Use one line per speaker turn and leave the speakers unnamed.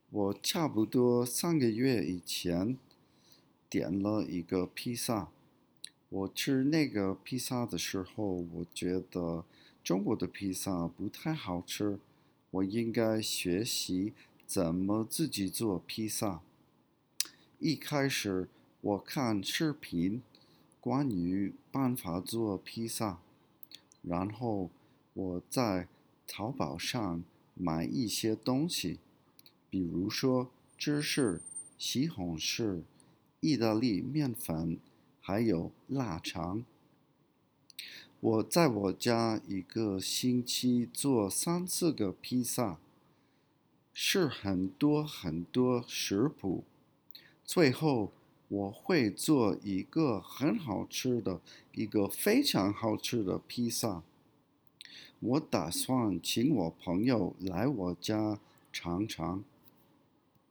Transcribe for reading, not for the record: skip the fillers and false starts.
我差不多3个月以前点了一个披萨。我吃那个披萨的时候，我觉得中国的披萨不太好吃，我应该学习怎么自己做披萨。一开始我看视频，关于办法做披萨，然后我在淘宝上买一些东西，比如说芝士、西红柿、意大利面粉，还有腊肠。我在我家一个星期做3、4个披萨，是很多很多食谱。最后我会做一个很好吃的，一个非常好吃的披萨。我打算请我朋友来我家尝尝。